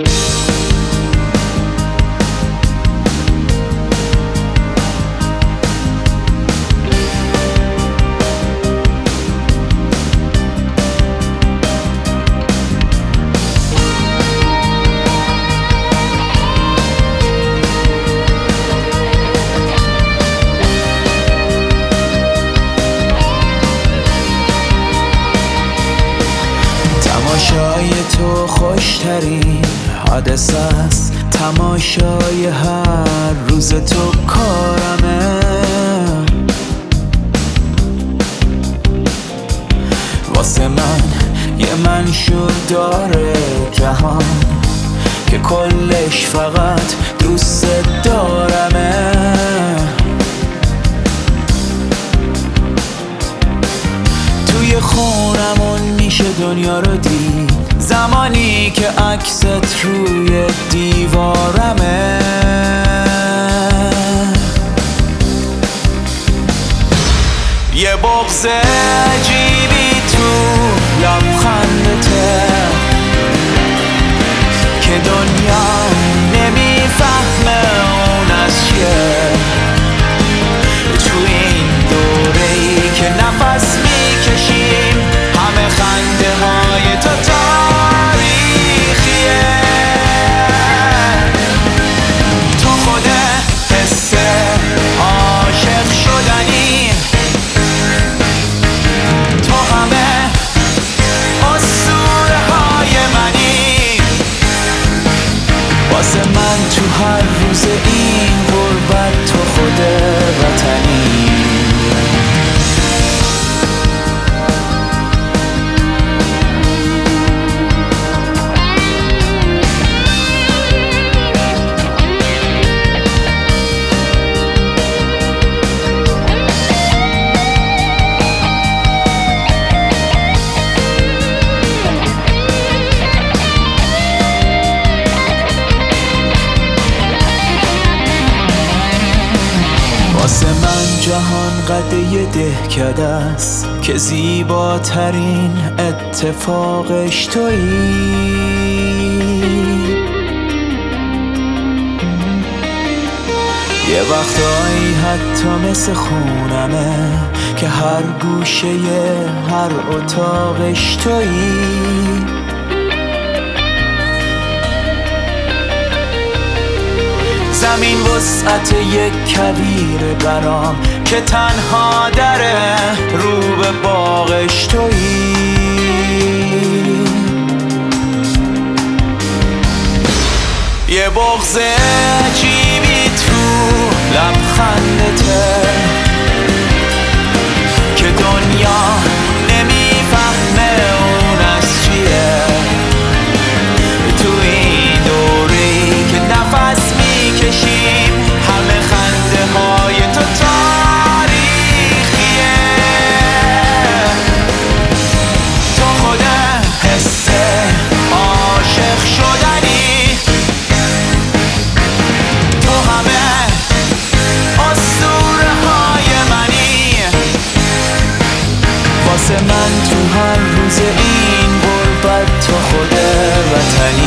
تماشای تو خوشترین حادثه است، تماشای هر روز تو کارمه. واسه من یه منشور داره جهان که کلش فقط دوست دارمه. توی خونمون میشه دنیا رو دید زمانی که عکست روی دیوارمه. یه بغض عجیبی تو لبخندته که دنیا نمیفهمه اون از چیه. تو این دوره‌ای که نفس میکشیم همه خنده های تو تاریخیه. تو خود حس عاشق شدنی، تو همه اسطوره های منی. واسه من تو هر روز این غربت تو خود وطنی. واسه من جهان قده دهکده است که زیباترین اتفاقش تویی. یه وقتایی حتی مثل خونمه که هر گوشه هر اتاقش تویی. زمین وسعت یک کویر برام که تنها دره رو به باغش تویی. یه بغض عجیبی تو لبخندته که دنیا نمیفهمه اون از چیه. تو این دوره‌ای که نفس میکشیم همه خنده های تو تاریخیه. تو خود حس عاشق شدنی، تو همه اسطوره های منی. واسه من تو هر روز این غربت تو خود وطنی.